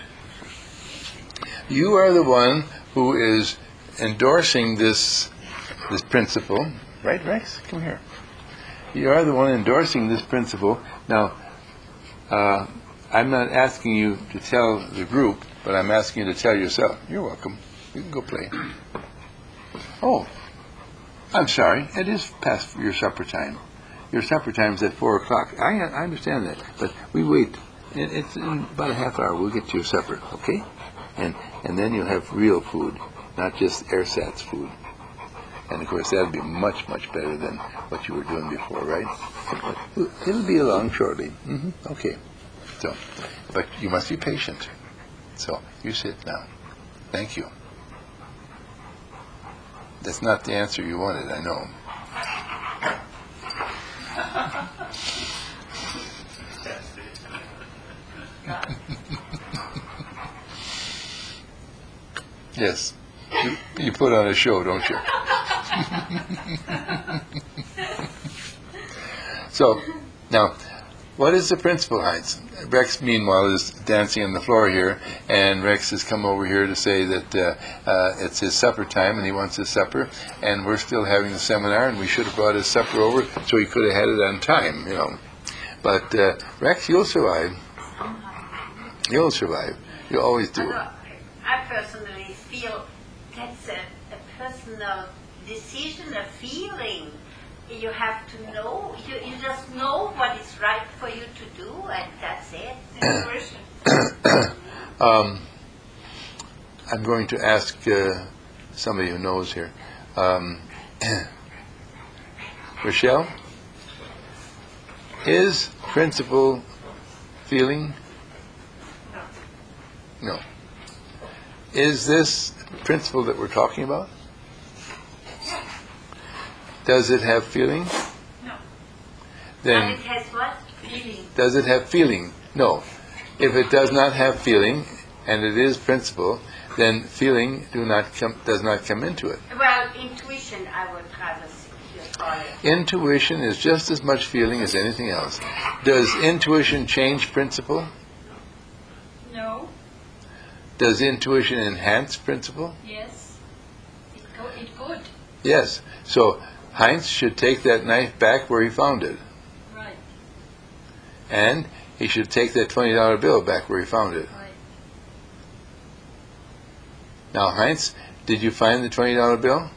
you are the one who is endorsing this this principle, right, Rex? Come here. You are the one endorsing this principle. Now, uh, I'm not asking you to tell the group, but I'm asking you to tell yourself. You're welcome. You can go play. Oh, I'm sorry. It is past your supper time. Your supper time is at four o'clock. I, I understand that, but we wait. It, it's in about a half hour. We'll get to your supper, okay? And and then you'll have real food, not just ersatz food. And of course, that'll be much, much better than what you were doing before, right? It'll be along shortly. Mm-hmm. Okay. So, but you must be patient. So, you sit now. Thank you. That's not the answer you wanted, I know. Yes. You, you put on a show, don't you? So, now, what is the principle, Heinz? Rex, meanwhile, is dancing on the floor here, and Rex has come over here to say that uh, uh, it's his supper time, and he wants his supper, and we're still having the seminar, and we should have brought his supper over so he could have had it on time, you know. But, uh, Rex, you'll survive. You'll survive. You always do. I personally feel that's a, a personal decision, a feeling. You have to know, you, you just know what is right for you to do, and that's it. Intuition. um, I'm going to ask uh, somebody who knows here. Um, Rochelle, is principle feeling? No. No. Is this principle that we're talking about? Does it have feeling? No. Then And it has what? Feeling. does it have feeling? No. If it does not have feeling, and it is principle, then feeling do not come, does not come into it. Well, intuition, I would rather call it. Intuition is just as much feeling as anything else. Does intuition change principle? No. Does intuition enhance principle? Yes. It, go, it could. Yes. So Heinz should take that knife back where he found it. Right. And he should take that twenty dollar bill back where he found it. Right. Now, Heinz, did you find the twenty dollar bill?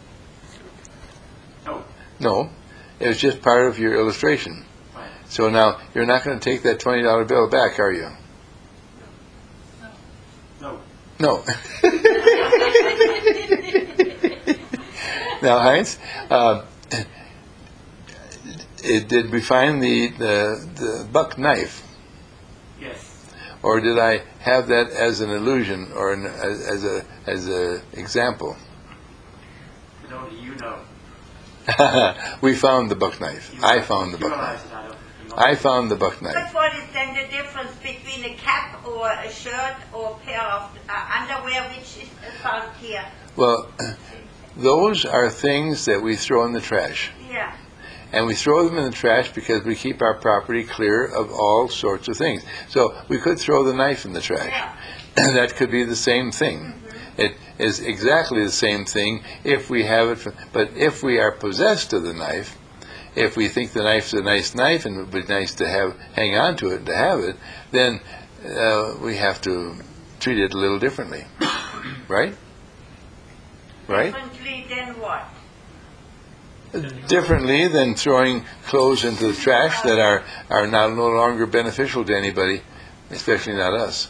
No. No. It was just part of your illustration. Right. So now, you're not going to take that twenty dollar bill back, are you? No. No. Now, Heinz, uh, it, did we find the, the, the buck knife? Yes. Or did I have that as an illusion or an, as, as a as a example? But only you know. We found the buck knife. You I found the buck realize knife. it, I don't- you know. I found the buck But knife. what is then the difference between a cap or a shirt or a pair of uh, underwear, which is found here? Well, those are things that we throw in the trash. Yeah. And we throw them in the trash because we keep our property clear of all sorts of things. So we could throw the knife in the trash. Yeah. That could be the same thing. It is exactly the same thing if we have it. For, but if we are possessed of the knife, if we think the knife's a nice knife and it would be nice to have hang on to it and to have it, then uh, we have to treat it a little differently, right? Right? Differently than what? Differently than throwing clothes into the trash that are, are now no longer beneficial to anybody, especially not us.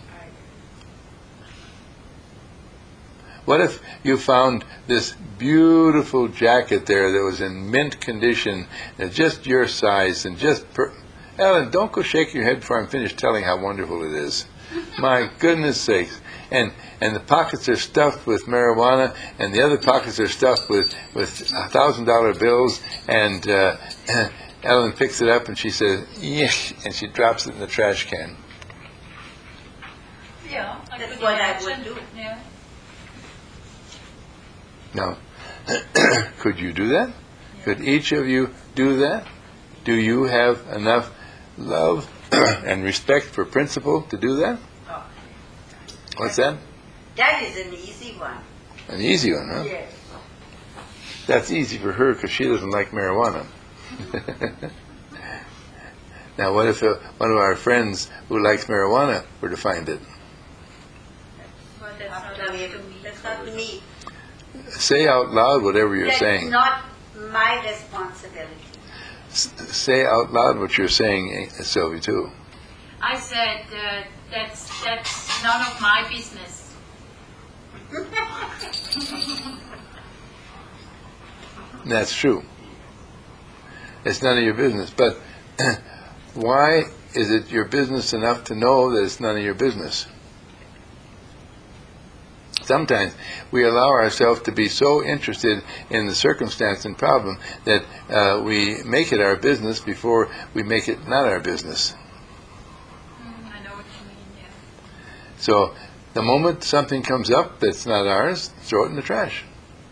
What if you found this beautiful jacket there that was in mint condition, and just your size, and just... Per- Ellen, don't go shake your head before I'm finished telling how wonderful it is. My goodness sakes. And and the pockets are stuffed with marijuana, and the other pockets are stuffed with, with thousand dollar bills, and uh, Ellen picks it up and she says, yeah, and she drops it in the trash can. Yeah, I That's could what I imagine. would do. Yeah. Now, could you do that? Could each of you do that? Do you have enough love and respect for principle to do that? Oh. What's that? That is an easy one. An easy one, huh? Yes. That's easy for her because she doesn't like marijuana. Now, what if uh, one of our friends who likes marijuana were to find it? But that's Up not to up to him. me. That's not me. Say out loud whatever you're That's saying. not my responsibility. S- say out loud what you're saying, eh, Sylvie, too. I said uh, that's that's none of my business. And that's true. It's none of your business. But why is it your business enough to know that it's none of your business? Sometimes we allow ourselves to be so interested in the circumstance and problem that uh, we make it our business before we make it not our business. Mm, I know what you mean, yeah. So the moment something comes up that's not ours, throw it in the trash.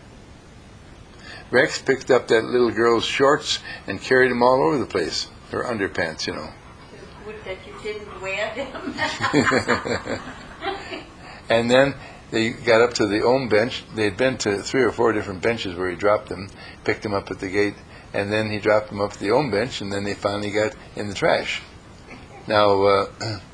Rex picked up that little girl's shorts and carried them all over the place, her underpants, you know. It's good that you didn't wear them. And then they got up to the Ohm bench. They'd been to three or four different benches where he dropped them, picked them up at the gate, and then he dropped them up at the Ohm bench, and then they finally got in the trash. Now, uh,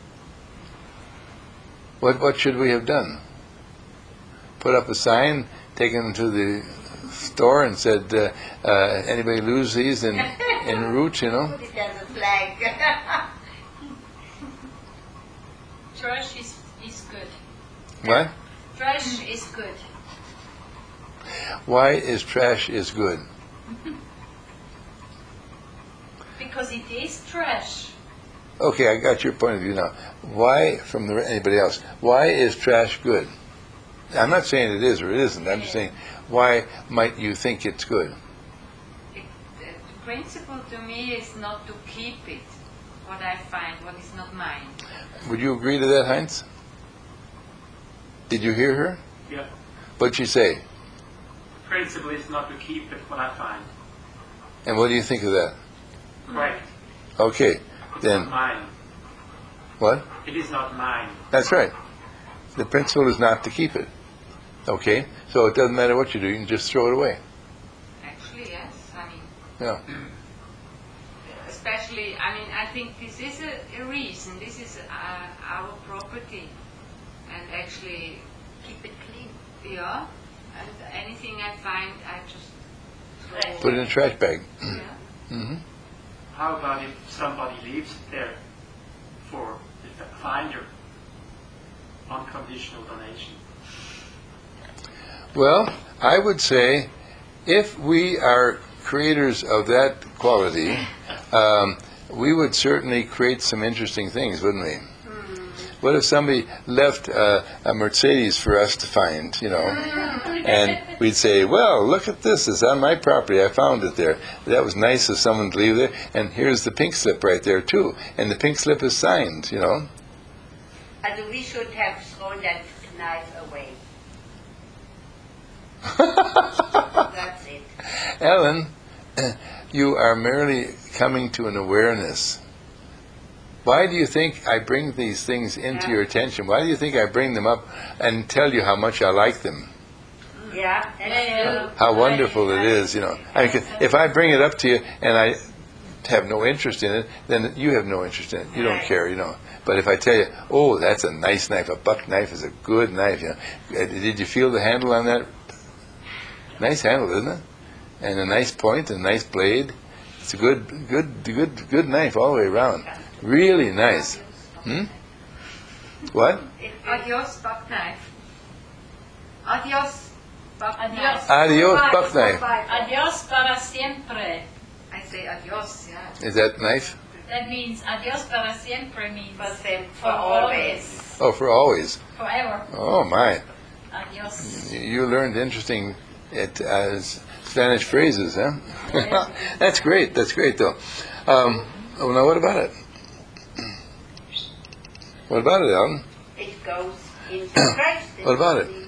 what what should we have done? Put up a sign, taken them to the store, and said, uh, uh, "Anybody lose these in in route?" You know. Put it as a flag. Trash is, is good. What? Trash is good. Why is trash is good? Because it is trash. Okay, I got your point of view now. Why, from the, anybody else, why is trash good? I'm not saying it is or it isn't. I'm just saying, why might you think it's good? It, the principle to me is not to keep it, what I find, what is not mine. Would you agree to that, Heinz? Did you hear her? Yeah. What'd she say? The principle is not to keep it what I find. And what do you think of that? Correct. Okay, It's then, not mine. what? It is not mine. That's right. The principle is not to keep it. Okay? So it doesn't matter what you do, you can just throw it away. Actually, yes. I mean, Yeah. especially, I mean, I think this is a, a reason. This is uh, our property. And actually, Keep it clean. yeah, and anything I find, I just throw Put it in away. a trash bag. Yeah. hmm How about if somebody leaves it there for the finder? Unconditional donation. Well, I would say if we are creators of that quality, um, we would certainly create some interesting things, wouldn't we? What if somebody left uh, a Mercedes for us to find, you know, and we'd say, well, look at this, it's on my property, I found it there. That was nice of someone to leave there, and here's the pink slip right there too, and the pink slip is signed, you know. And we should have thrown that knife away. That's it. Ellen, you are merely coming to an awareness. Why do you think I bring these things into Yeah. your attention? Why do you think I bring them up and tell you how much I like them? Yeah, that's Yeah. true. How wonderful it is, you know. I mean, 'cause if I bring it up to you and I have no interest in it, then you have no interest in it. You don't Right. care, you know. But if I tell you, oh, that's a nice knife, a buck knife is a good knife, you know. Uh, Did you feel the handle on that? Nice handle, isn't it? And a nice point, a nice blade. It's a good, good, good, good knife all the way around. Really nice. Hmm? What? Adios, buck knife. Adios, buck Adios. knife. Adios, buck knife. Adios para siempre. I say adios, yeah. Is that knife? That means adios para siempre means For them, for for always. Oh, for always. forever. Oh, my. Adios. You- You learned interesting it, uh, Spanish phrases, huh? Yes. That's great. That's great, though. Um, oh, now, what about it? What about it, Ellen? It goes into trash. What about it?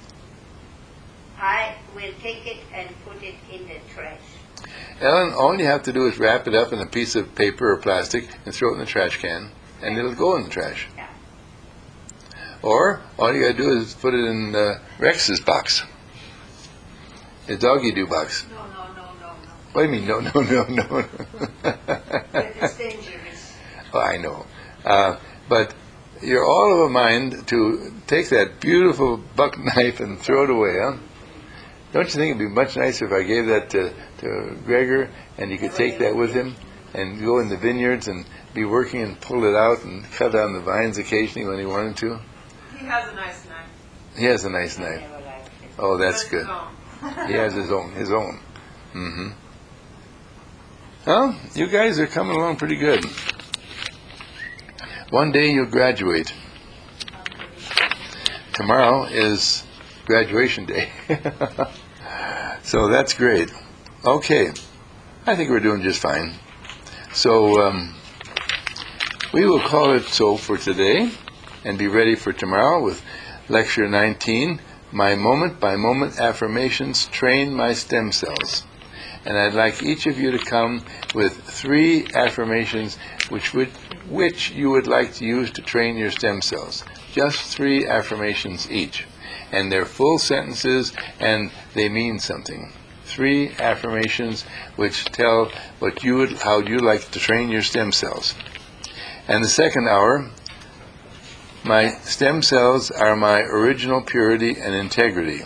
I will take it and put it in the trash. Ellen, all you have to do is wrap it up in a piece of paper or plastic and throw it in the trash can, and it'll go in the trash. Yeah. Or all you got to do is put it in uh, Rex's box, his doggy do box. No, no, no, no, no. What do you mean? No, no, no, no. It's dangerous. Oh, I know. Uh, but you're all of a mind to take that beautiful buck knife and throw it away, huh? Don't you think it'd be much nicer if I gave that to, to Gregor and he could take that with him and go in the vineyards and be working and pull it out and cut down the vines occasionally when he wanted to? He has a nice knife. He has a nice knife. Never liked it. Oh, that's That's good. his own. He has his own, his own. Mm-hmm. Well, you guys are coming along pretty good. One day you'll graduate. Tomorrow is graduation day. So that's great. Okay. I think we're doing just fine. So um, we will call it so for today and be ready for tomorrow with Lecture nineteen, My Moment-by-Moment Affirmations Train My Stem Cells. And I'd like each of you to come with three affirmations which would, which you would like to use to train your stem cells. Just three affirmations each. And they're full sentences and they mean something. Three affirmations which tell what you would, how you like to train your stem cells. And the second hour, my stem cells are my original purity and integrity.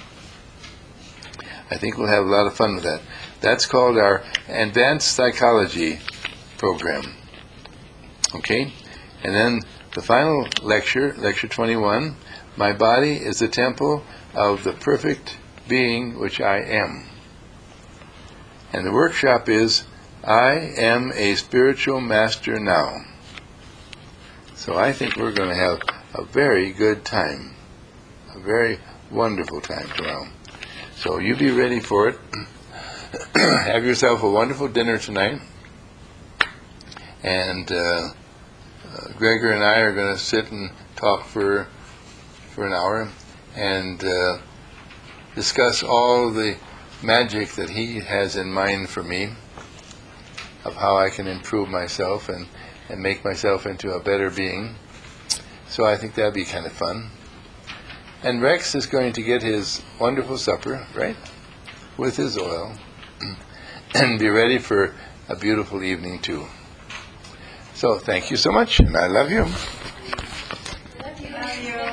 I think we'll have a lot of fun with that. That's called our Advanced Psychology program. Okay? And then the final lecture, lecture twenty-one, my body is the temple of the perfect being which I am. And the workshop is, I am a spiritual master now. So I think we're going to have a very good time. A very wonderful time tomorrow. So you be ready for it. Have yourself a wonderful dinner tonight. And uh, uh, Gregor and I are going to sit and talk for for an hour and uh, discuss all the magic that he has in mind for me of how I can improve myself and, and make myself into a better being. So I think that'd be kind of fun. And Rex is going to get his wonderful supper, right? With his oil. And be ready for a beautiful evening too. So thank you so much, and I love you. Love you.